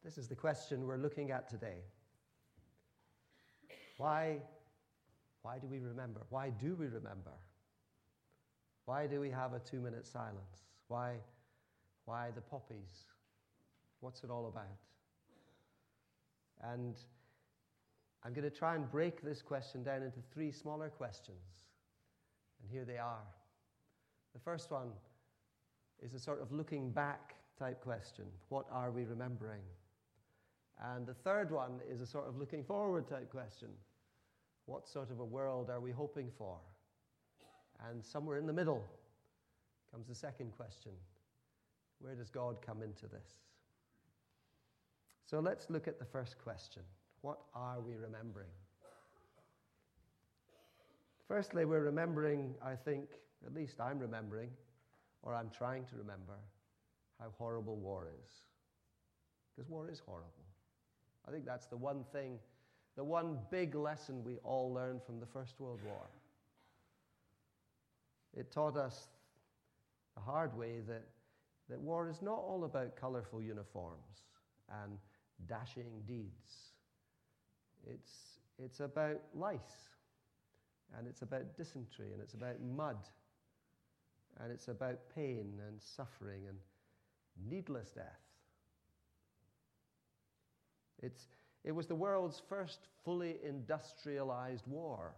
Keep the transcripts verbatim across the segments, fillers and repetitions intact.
This is the question we're looking at today. Why, why do we remember? Why do we remember? Why do we have a two-minute silence? Why, why the poppies? What's it all about? And I'm going to try and break this question down into three smaller questions. And here they are. The first one is a sort of looking back type question. What are we remembering? And the third one is a sort of looking forward type question. What sort of a world are we hoping for? And somewhere in the middle comes the second question. Where does God come into this? So let's look at the first question. What are we remembering? Firstly, we're remembering, I think, at least I'm remembering, or I'm trying to remember, how horrible war is. Because war is horrible. I think that's the one thing, the one big lesson we all learned from the First World War. It taught us the hard way that, that war is not all about colorful uniforms and dashing deeds. It's, it's about lice, and it's about dysentery, and it's about mud, and it's about pain and suffering and needless death. It's, it was the world's first fully industrialized war.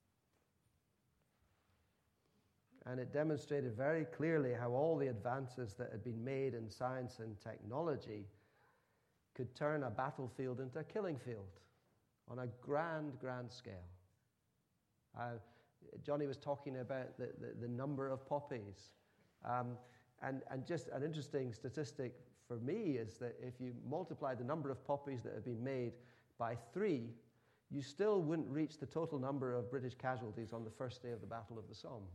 And it demonstrated very clearly how all the advances that had been made in science and technology could turn a battlefield into a killing field on a grand, grand scale. Uh, Johnny was talking about the, the, the number of poppies. Um, and, and just an interesting statistic for me is that if you multiply the number of poppies that have been made by three, you still wouldn't reach the total number of British casualties on the first day of the Battle of the Somme.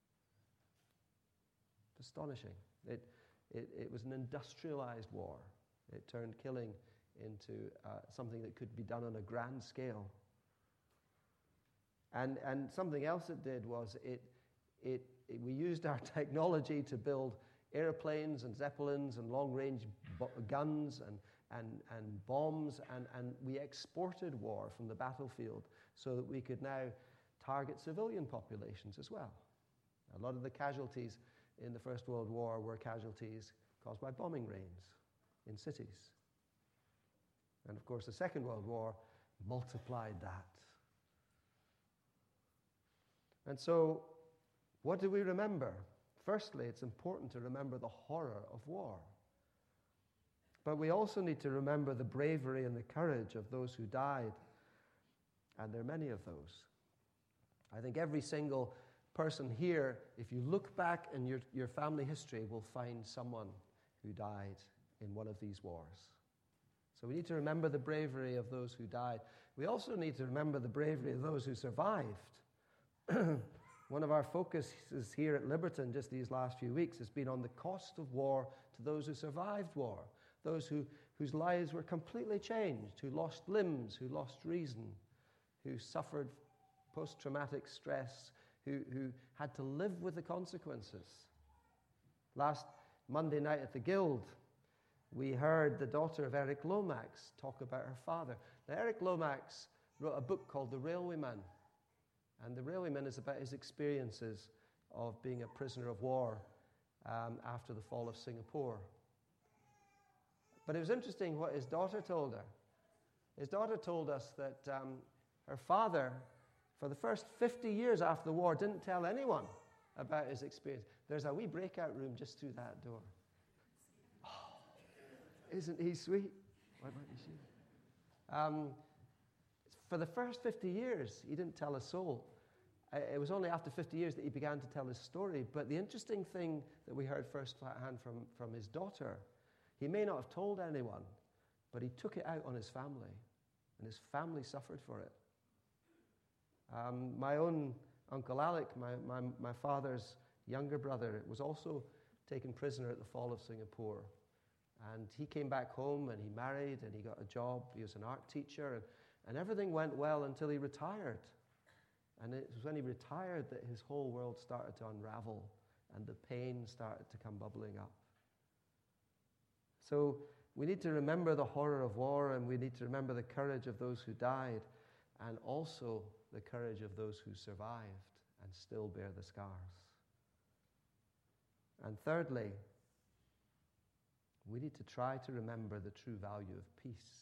Astonishing. It, it, it was an industrialized war. It turned killing into uh, something that could be done on a grand scale. And, and something else it did was it, it, it, we used our technology to build airplanes and zeppelins and long-range bo- guns and, and, and bombs, and, and we exported war from the battlefield so that we could now target civilian populations as well. A lot of the casualties in the First World War were casualties caused by bombing rains in cities. And of course, the Second World War multiplied that. And so, what do we remember? Firstly, it's important to remember the horror of war. But we also need to remember the bravery and the courage of those who died. And there are many of those. I think every single person here, if you look back in your, your family history, will find someone who died in one of these wars. So we need to remember the bravery of those who died. We also need to remember the bravery of those who survived. One of our focuses here at Liberton just these last few weeks has been on the cost of war to those who survived war, those who, whose lives were completely changed, who lost limbs, who lost reason, who suffered post-traumatic stress, who, who had to live with the consequences. Last Monday night at the Guild, we heard the daughter of Eric Lomax talk about her father. Now, Eric Lomax wrote a book called The Railwayman. And The Railwayman is about his experiences of being a prisoner of war um, after the fall of Singapore. But it was interesting what his daughter told her. His daughter told us that um, her father, for the first fifty years after the war, didn't tell anyone about his experience. There's a wee breakout room just through that door. Oh, isn't he sweet? What about you, Sheila? Um, For the first fifty years, he didn't tell a soul. It was only after fifty years that he began to tell his story. But the interesting thing that we heard firsthand from, from his daughter, he may not have told anyone, but he took it out on his family, and his family suffered for it. Um, my own Uncle Alec, my, my, my father's younger brother, was also taken prisoner at the fall of Singapore. And he came back home, and he married, and he got a job. He was an art teacher, and And everything went well until he retired. And it was when he retired that his whole world started to unravel and the pain started to come bubbling up. So We need to remember the horror of war, and we need to remember the courage of those who died, and also the courage of those who survived and still bear the scars. And thirdly, we need to try to remember the true value of peace.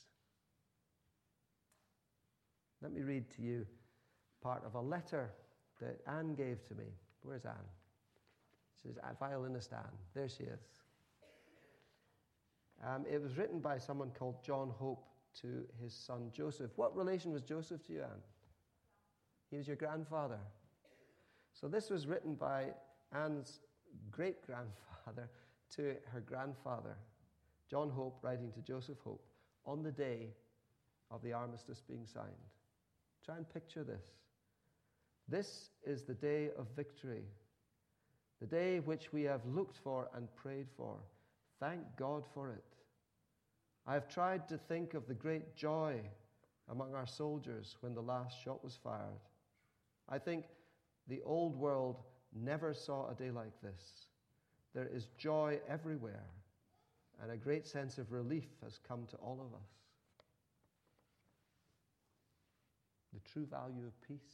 Let me read to you part of a letter that Anne gave to me. Where's Anne? She's a violinist Anne. There she is. Um, it was written by someone called John Hope to his son Joseph. What relation was Joseph to you, Anne? He was your grandfather. So this was written by Anne's great-grandfather to her grandfather, John Hope, writing to Joseph Hope on the day of the armistice being signed. Try and picture this. This is the day of victory, the day which we have looked for and prayed for. Thank God for it. I have tried to think of the great joy among our soldiers when the last shot was fired. I think the old world never saw a day like this. There is joy everywhere, and a great sense of relief has come to all of us. The true value of peace.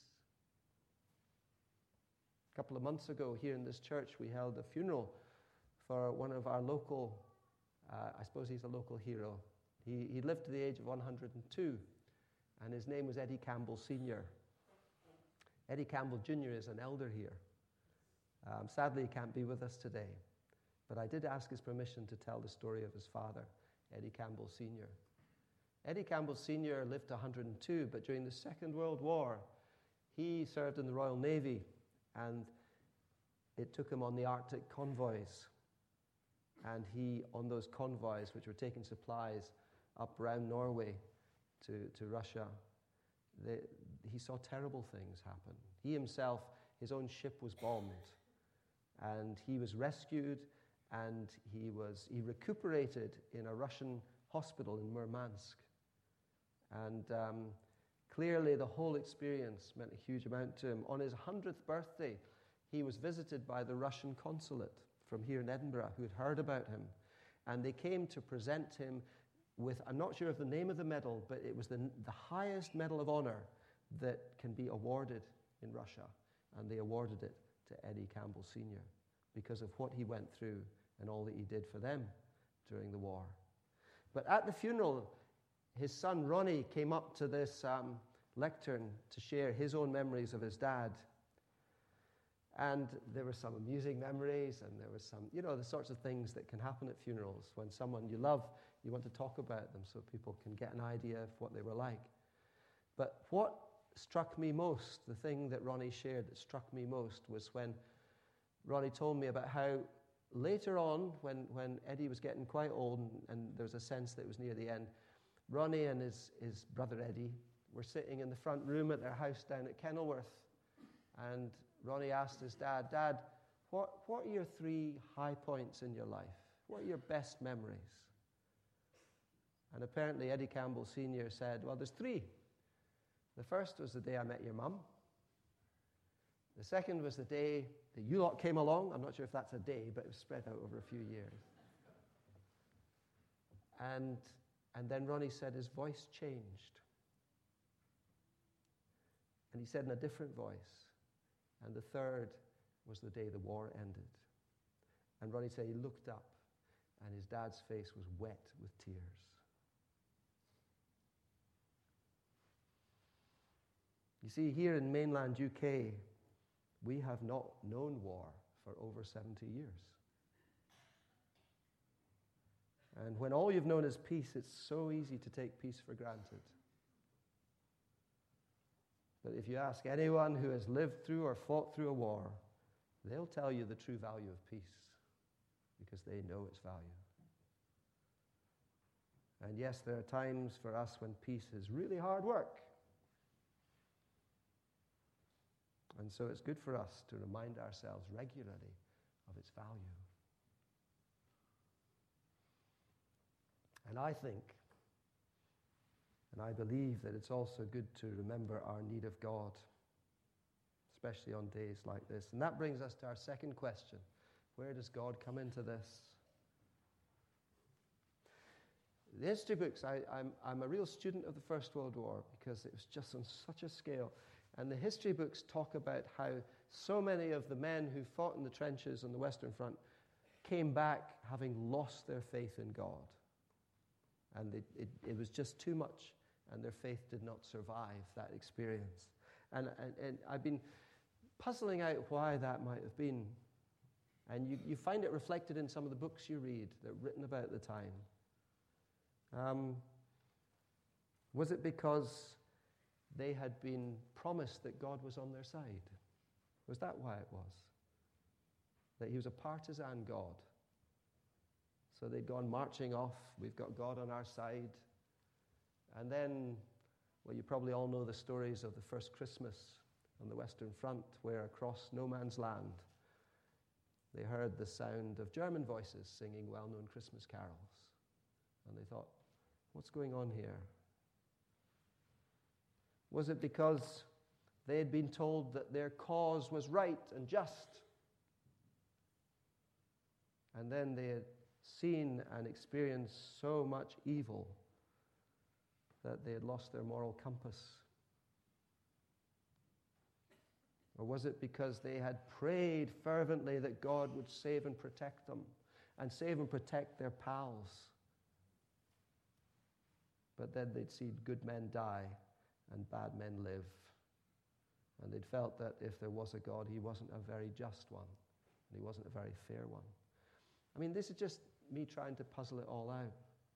A couple of months ago here in this church, we held a funeral for one of our local, uh, I suppose he's a local hero. He, he lived to the age of one hundred two, and his name was Eddie Campbell Senior Eddie Campbell Junior is an elder here. Um, sadly, he can't be with us today, but I did ask his permission to tell the story of his father, Eddie Campbell Senior Eddie Campbell Senior lived to one hundred two, but during the Second World War, he served in the Royal Navy, and it took him on the Arctic convoys. And he, on those convoys, which were taking supplies up around Norway to, to Russia, they, he saw terrible things happen. He himself, his own ship was bombed, and he was rescued, and he was he recuperated in a Russian hospital in Murmansk. And um, clearly the whole experience meant a huge amount to him. On his hundredth birthday, he was visited by the Russian consulate from here in Edinburgh, who had heard about him. And they came to present him with, I'm not sure of the name of the medal, but it was the, the highest medal of honor that can be awarded in Russia. And they awarded it to Eddie Campbell Senior because of what he went through and all that he did for them during the war. But at the funeral, his son Ronnie came up to this um, lectern to share his own memories of his dad. And there were some amusing memories, and there was some, you know, the sorts of things that can happen at funerals. When someone you love, you want to talk about them so people can get an idea of what they were like. But what struck me most, the thing that Ronnie shared that struck me most, was when Ronnie told me about how later on, when, when Eddie was getting quite old, and, and there was a sense that it was near the end, Ronnie and his, his brother Eddie were sitting in the front room at their house down at Kenilworth. And Ronnie asked his dad, Dad, what, what are your three high points in your life? What are your best memories? And apparently Eddie Campbell Senior said, well, there's three. The first was the day I met your mum. The second was the day that you lot came along. I'm not sure if that's a day, but it was spread out over a few years. And, and then Ronnie said his voice changed. And he said in a different voice. And the third was the day the war ended. And Ronnie said he looked up, and his dad's face was wet with tears. You see, here in mainland U K, we have not known war for over seventy years. And when all you've known is peace, it's so easy to take peace for granted. But if you ask anyone who has lived through or fought through a war, they'll tell you the true value of peace because they know its value. And yes, there are times for us when peace is really hard work. And so it's good for us to remind ourselves regularly of its value. And I think, and I believe that it's also good to remember our need of God, especially on days like this. And that brings us to our second question. Where does God come into this? The history books, I, I'm, I'm a real student of the First World War because it was just on such a scale. And the history books talk about how so many of the men who fought in the trenches on the Western Front came back having lost their faith in God. And it, it, it was just too much, and their faith did not survive that experience. And, and, and I've been puzzling out why that might have been. And you, you find it reflected in some of the books you read that are written about the time. Um, was it because they had been promised that God was on their side? Was that why it was? That he was a partisan God. So they'd gone marching off, we've got God on our side. And then, well, you probably all know the stories of the first Christmas on the Western Front, where across no man's land, they heard the sound of German voices singing well-known Christmas carols. And they thought, what's going on here? Was it because they had been told that their cause was right and just? And then they had seen and experienced so much evil that they had lost their moral compass? Or was it because they had prayed fervently that God would save and protect them, and save and protect their pals? But then they'd seen good men die and bad men live. And they'd felt that if there was a God, he wasn't a very just one, and he wasn't a very fair one. I mean, this is just me trying to puzzle it all out.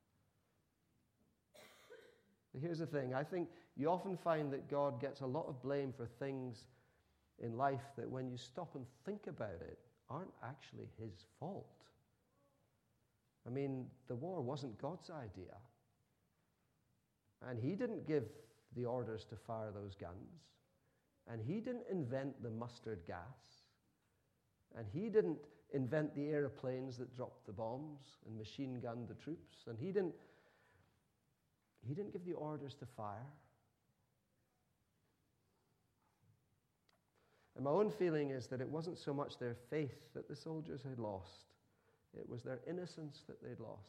But here's the thing. I think you often find that God gets a lot of blame for things in life that when you stop and think about it, aren't actually his fault. I mean, the war wasn't God's idea. And he didn't give the orders to fire those guns. And he didn't invent the mustard gas. And he didn't invent the airplanes that dropped the bombs and machine gunned the troops. And he didn't, he didn't give the orders to fire. And my own feeling is that it wasn't so much their faith that the soldiers had lost. It was their innocence that they'd lost.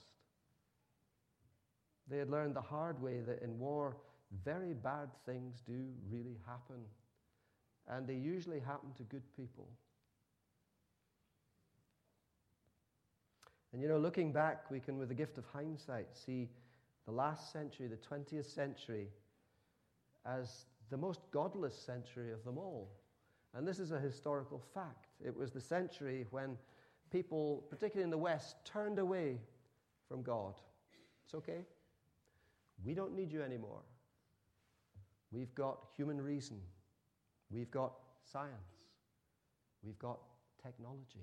They had learned the hard way that in war, very bad things do really happen. And they usually happen to good people. And you know, looking back, we can, with the gift of hindsight, see the last century, the twentieth century, as the most godless century of them all. And this is a historical fact. It was the century when people, particularly in the West, turned away from God. It's okay. We don't need you anymore. We've got human reason. We've got science. We've got technology.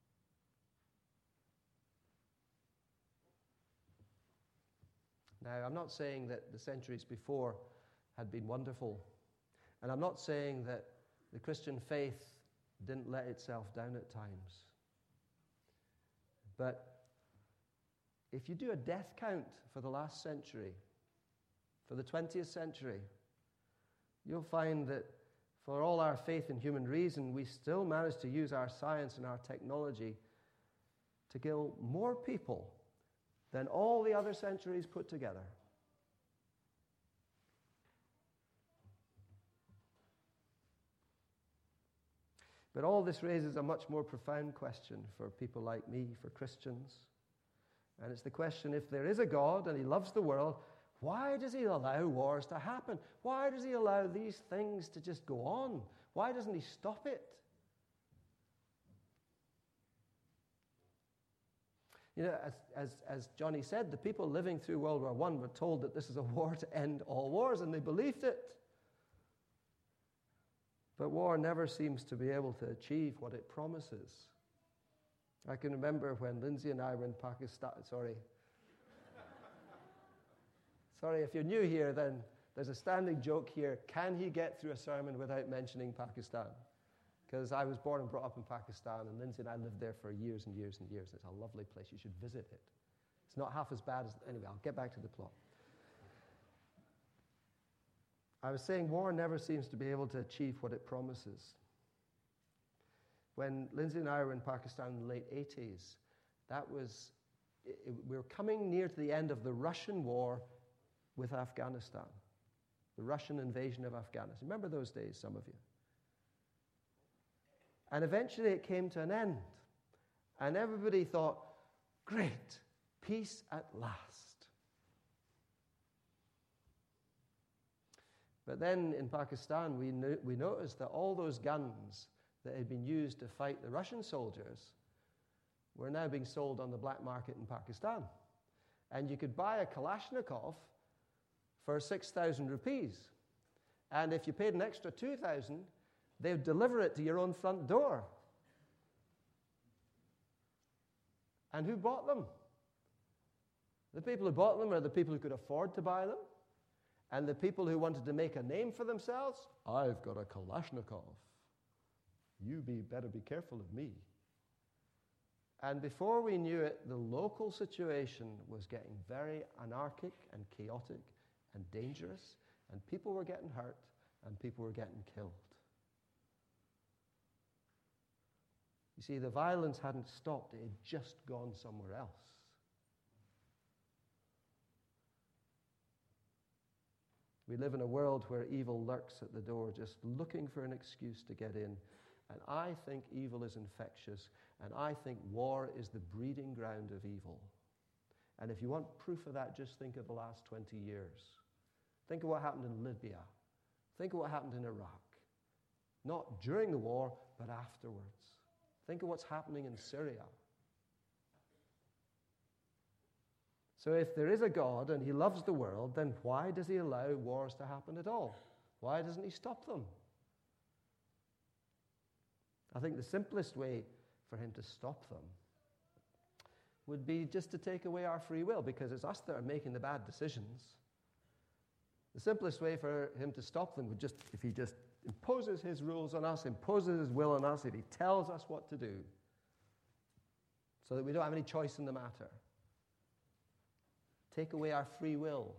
Now, I'm not saying that the centuries before had been wonderful. And I'm not saying that the Christian faith didn't let itself down at times. But if you do a death count for the last century, for the twentieth century, you'll find that for all our faith in human reason, we still manage to use our science and our technology to kill more people than all the other centuries put together. But all this raises a much more profound question for people like me, for Christians. And it's the question, if there is a God and he loves the world, why does he allow wars to happen? Why does he allow these things to just go on? Why doesn't he stop it? You know, as, as, as Johnny said, the people living through World War One were told that this is a war to end all wars, and they believed it. But war never seems to be able to achieve what it promises. I can remember when Lindsay and I were in Pakistan, sorry. Sorry, if you're new here, then there's a standing joke here. Can he get through a sermon without mentioning Pakistan? Because I was born and brought up in Pakistan, and Lindsay and I lived there for years and years and years. It's a lovely place. You should visit it. It's not half as bad as... Anyway, I'll get back to the plot. I was saying war never seems to be able to achieve what it promises. When Lindsay and I were in Pakistan in the late eighties, that was it, it, we're coming near to the end of the Russian war with Afghanistan, the Russian invasion of Afghanistan. Remember those days, some of you? And eventually it came to an end. And everybody thought, great, peace at last. But then in Pakistan, we, knew, we noticed that all those guns that had been used to fight the Russian soldiers were now being sold on the black market in Pakistan. And you could buy a Kalashnikov for six thousand rupees. And if you paid an extra two thousand, they would deliver it to your own front door. And who bought them? The people who bought them are the people who could afford to buy them. And the people who wanted to make a name for themselves, I've got a Kalashnikov. You be better be careful of me. And before we knew it, the local situation was getting very anarchic and chaotic and dangerous, and people were getting hurt, and people were getting killed. You see, the violence hadn't stopped, it had just gone somewhere else. We live in a world where evil lurks at the door, just looking for an excuse to get in. And I think evil is infectious, and I think war is the breeding ground of evil. And if you want proof of that, just think of the last twenty years. Think of what happened in Libya. Think of what happened in Iraq. Not during the war, but afterwards. Think of what's happening in Syria. So if there is a God and he loves the world, then why does he allow wars to happen at all? Why doesn't he stop them? I think the simplest way for him to stop them would be just to take away our free will, because it's us that are making the bad decisions. The simplest way for him to stop them would just, if he just imposes his rules on us, imposes his will on us, if he tells us what to do, so that we don't have any choice in the matter. Take away our free will.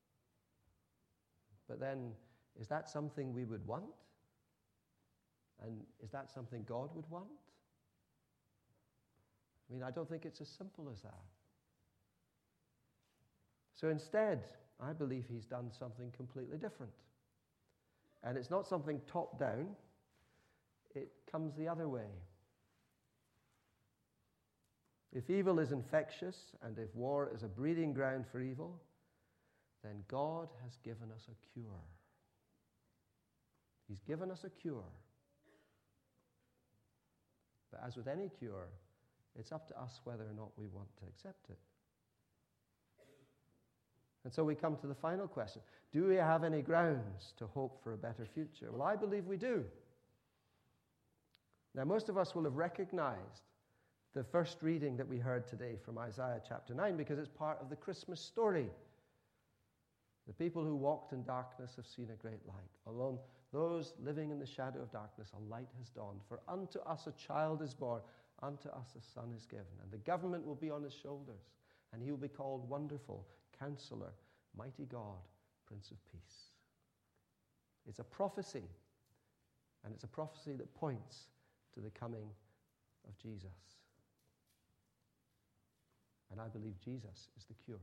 But then, is that something we would want? And is that something God would want? I mean, I don't think it's as simple as that. So instead, I believe he's done something completely different. And it's not something top down, it comes the other way. If evil is infectious, and if war is a breeding ground for evil, then God has given us a cure. He's given us a cure. But as with any cure, it's up to us whether or not we want to accept it. And so we come to the final question. Do we have any grounds to hope for a better future? Well, I believe we do. Now, most of us will have recognized the first reading that we heard today from Isaiah chapter nine, because it's part of the Christmas story. The people who walked in darkness have seen a great light. Alone, those living in the shadow of darkness, a light has dawned. For unto us a child is born, unto us a son is given. And the government will be on his shoulders, and he will be called Wonderful, Counselor, Mighty God, Prince of Peace. It's a prophecy, and it's a prophecy that points to the coming of Jesus. And I believe Jesus is the cure.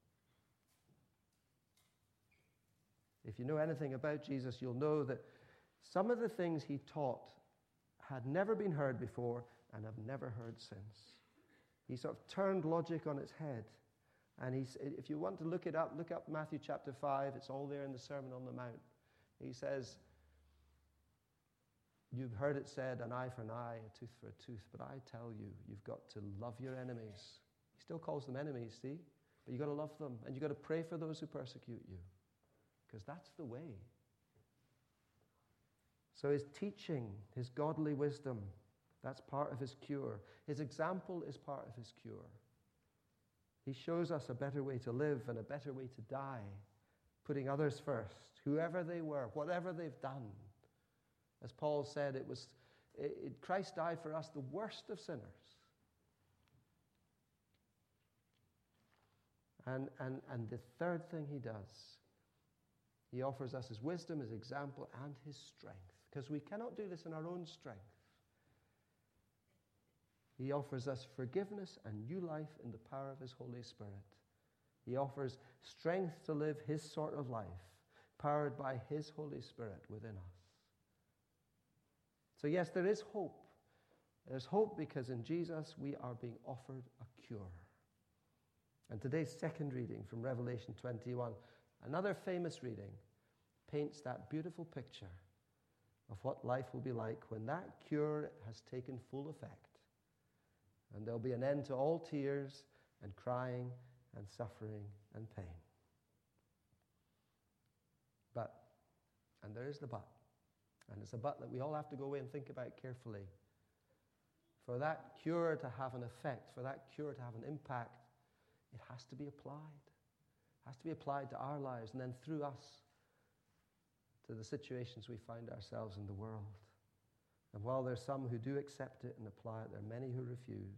If you know anything about Jesus, you'll know that some of the things he taught had never been heard before and have never heard since. He sort of turned logic on its head. And he's, if you want to look it up, look up Matthew chapter five. It's all there in the Sermon on the Mount. He says, you've heard it said, an eye for an eye, a tooth for a tooth. But I tell you, you've got to love your enemies. He still calls them enemies, see? But you've got to love them. And you've got to pray for those who persecute you. Because that's the way. So his teaching, his godly wisdom, that's part of his cure. His example is part of his cure. He shows us a better way to live and a better way to die, putting others first, whoever they were, whatever they've done. As Paul said, it was it, it, Christ died for us, the worst of sinners. And, and, and the third thing he does, he offers us his wisdom, his example, and his strength. Because we cannot do this in our own strength. He offers us forgiveness and new life in the power of his Holy Spirit. He offers strength to live his sort of life, powered by his Holy Spirit within us. So yes, there is hope. There's hope because in Jesus we are being offered a cure. And today's second reading from Revelation twenty-one, another famous reading, paints that beautiful picture of what life will be like when that cure has taken full effect. And there'll be an end to all tears and crying and suffering and pain. But, and there is the but, and it's a but that we all have to go away and think about carefully. For that cure to have an effect, for that cure to have an impact, it has to be applied. It has to be applied to our lives and then through us to the situations we find ourselves in the world. And while there's some who do accept it and apply it, there are many who refuse.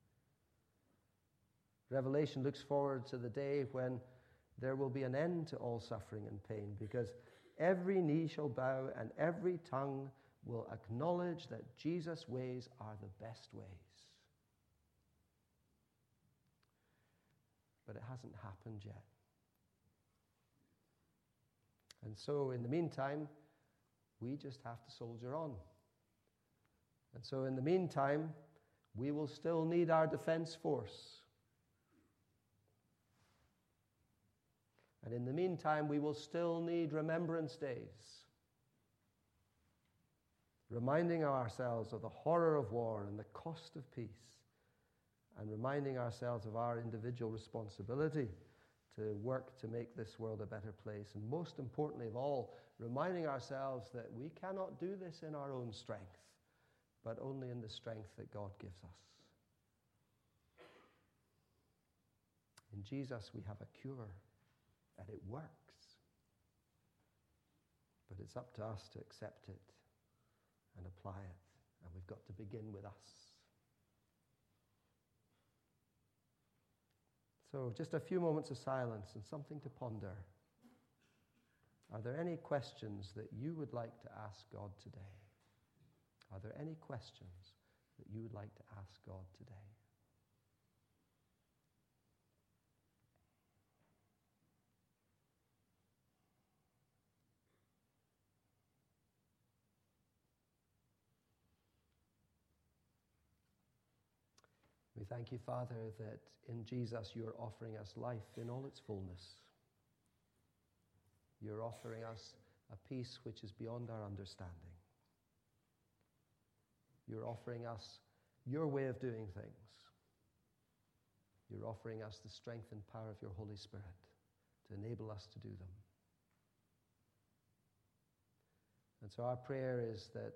Revelation looks forward to the day when there will be an end to all suffering and pain, because every knee shall bow and every tongue will acknowledge that Jesus' ways are the best ways. But it hasn't happened yet. And so in the meantime, we just have to soldier on. And so in the meantime, we will still need our defense force. And in the meantime, we will still need Remembrance Days, reminding ourselves of the horror of war and the cost of peace, and reminding ourselves of our individual responsibility to work to make this world a better place. And most importantly of all, reminding ourselves that we cannot do this in our own strength, but only in the strength that God gives us. In Jesus, we have a cure, and it works. But it's up to us to accept it and apply it, and we've got to begin with us. So just a few moments of silence and something to ponder. Are there any questions that you would like to ask God today? Are there any questions that you would like to ask God today? We thank you, Father, that in Jesus you are offering us life in all its fullness. You're offering us a peace which is beyond our understanding. You're offering us your way of doing things. You're offering us the strength and power of your Holy Spirit to enable us to do them. And so our prayer is that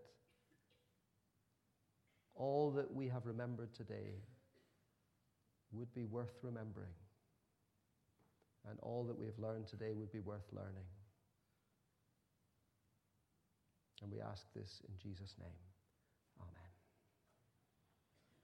all that we have remembered today would be worth remembering, and all that we have learned today would be worth learning. And we ask this in Jesus' name.